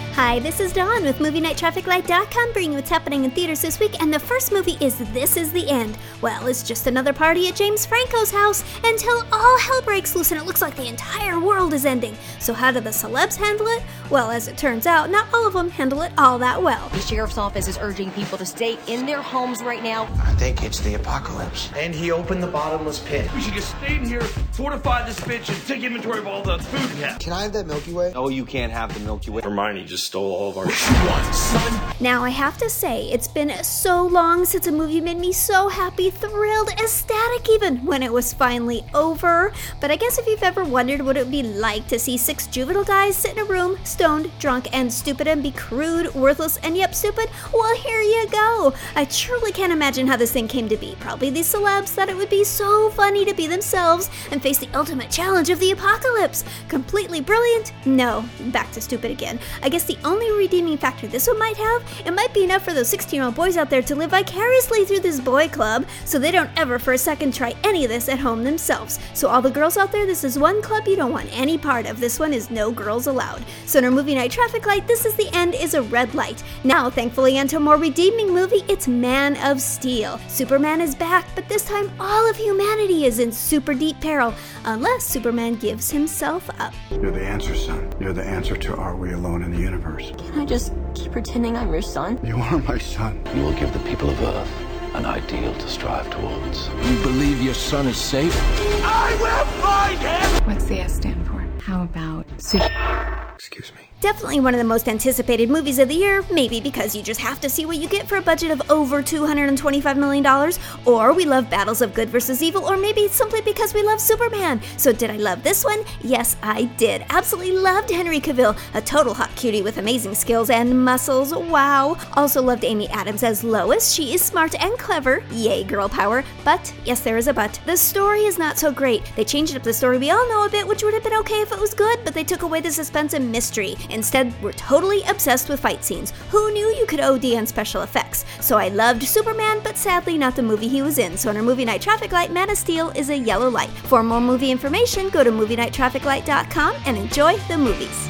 Hi, this is Dawn with MovieNightTrafficLight.com bringing you what's happening in theaters this week, and the first movie is This Is the End. Well, it's just another party at James Franco's house until all hell breaks loose and it looks like the entire world is ending. So how do the celebs handle it? Well, as it turns out, not all of them handle it all that well. The sheriff's office is urging people to stay in their homes right now. I think it's the apocalypse. And he opened the bottomless pit. We should just stay in here, fortify this bitch, and take inventory of all the food we have. Can I have that Milky Way? No, you can't have the Milky Way. Hermione just stole all of our shit, son. Now, I have to say, it's been so long since a movie made me so happy, thrilled, ecstatic even, when it was finally over. But I guess if you've ever wondered what it would be like to see 6 juvenile guys sit in a room, stoned, drunk, and stupid, and be crude, worthless, and yep, stupid, well, here you go. I truly can't imagine how this thing came to be. Probably these celebs thought it would be so funny to be themselves and face the ultimate challenge of the apocalypse. Completely brilliant? No. Back to stupid again. I guess the only redeeming factor this one might have, it might be enough for those 16-year-old boys out there to live vicariously through this boy club, so they don't ever for a second try any of this at home themselves. So all the girls out there, this is one club you don't want any part of. This one is no girls allowed. So in our movie night traffic light, This Is the End is a red light. Now, thankfully, into a more redeeming movie, it's Man of Steel. Superman is back, but this time all of humanity is in super deep peril, unless Superman gives himself up. You're the answer, son. You're the answer to Are We Alone in the Universe? Can I just keep pretending I'm your son? You are my son. You will give the people of Earth an ideal to strive towards. You believe your son is safe? I will find him! What's the S stand for? How about Excuse me. Definitely one of the most anticipated movies of the year, maybe because you just have to see what you get for a budget of over $225 million, or we love battles of good versus evil, or maybe simply because we love Superman. So did I love this one? Yes, I did. Absolutely loved Henry Cavill, a total hot cutie with amazing skills and muscles, wow. Also loved Amy Adams as Lois. She is smart and clever, yay girl power, but, yes there is a but, the story is not so great. They changed up the story we all know a bit, which would have been okay if it was good, but they took away the suspense and mystery. Instead, we're totally obsessed with fight scenes. Who knew you could OD on special effects? So I loved Superman, but sadly not the movie he was in. So in our movie night traffic light, Man of Steel is a yellow light. For more movie information, go to MovieNightTrafficLight.com and enjoy the movies.